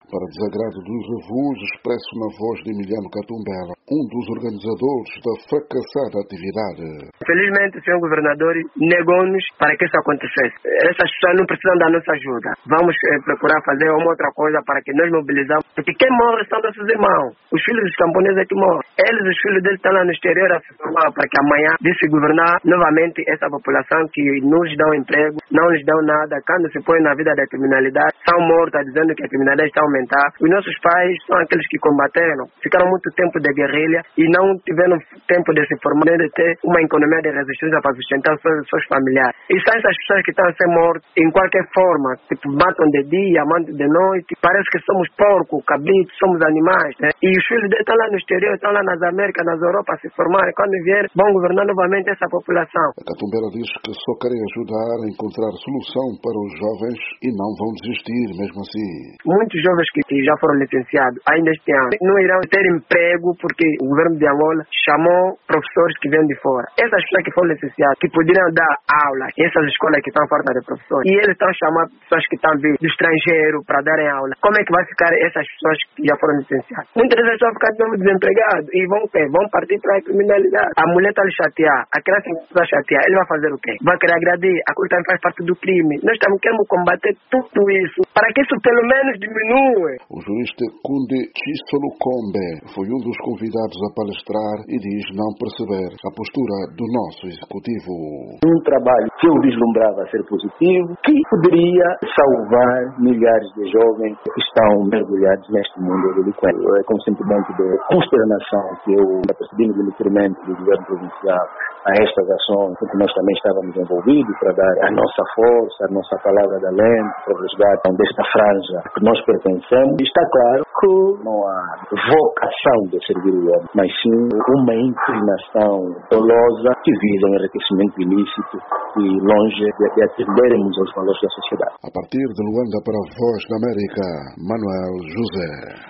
para desagrado dos avós, expresso na voz de Emiliano Katumbela, um dos organizadores da fracassada atividade. Felizmente, o senhor governador negou-nos para que isso acontecesse. Essas pessoas não precisam da nossa ajuda. Vamos procurar fazer uma outra coisa para que nós mobilizamos. Porque quem morre são nossos irmãos. Os filhos dos camponeses é que morrem. Eles, os filhos deles, estão lá no exterior a se formar para que amanhã se governar novamente essa população que nos dão emprego, não lhes dão nada. Quando se põe na vida da criminalidade, são mortos dizendo que a criminalidade está a aumentar. Os nossos pais são aqueles que combateram, ficaram muito tempo de guerrilha e não tiveram tempo de se formar, de ter uma economia de resistência para sustentar seus familiares. E são essas pessoas que estão a ser mortas em qualquer forma, tipo, matam de dia, matam de noite, parece que somos porcos, cabritos, somos animais, né? E os filhos deles estão lá no exterior, estão lá nas Américas, nas Europas a se formarem, quando vierem vão governar novamente essa população. A Katumbela diz que só querem ajudar a encontrar solução para os jovens e não vão desistir mesmo assim. Muitos jovens que já foram licenciados ainda este ano não irão ter emprego porque o governo de Angola chamou professores que vêm de fora. Essas pessoas que foram licenciadas, que poderiam dar aula em essas escolas que estão falta de professores, e eles estão chamando pessoas que estão vindo do estrangeiro para darem aula. Como é que vai ficar essas pessoas que já foram licenciadas? Muitas vezes vão ficar desempregados e vão partir para a criminalidade. A mulher está a chatear, a criança está a chatear, ele vai fazer o quê? Vai querer agredir, aquilo também faz parte do crime. Nós queremos combater tudo isso para que isso pelo menos diminua. O jurista Kunde Chisolukombe foi um dos convidados a palestrar e diz não perceber a postura do nosso executivo. Um trabalho que eu vislumbrava ser positivo, que poderia salvar milhares de jovens que estão mergulhados neste mundo delinquente. É com um sentimento de consternação que eu percebi no detrimento do governo provincial a estas ações, porque nós também estávamos envolvidos para dar a nossa força, a nossa palavra da lei, para o resgate desta franja que nós pertencemos. E está claro que não há vocação de servir o homem, mas sim uma inclinação dolosa que visa o enriquecimento ilícito e longe de atendermos aos valores da sociedade. A partir de Luanda para a Voz da América, Manuel José.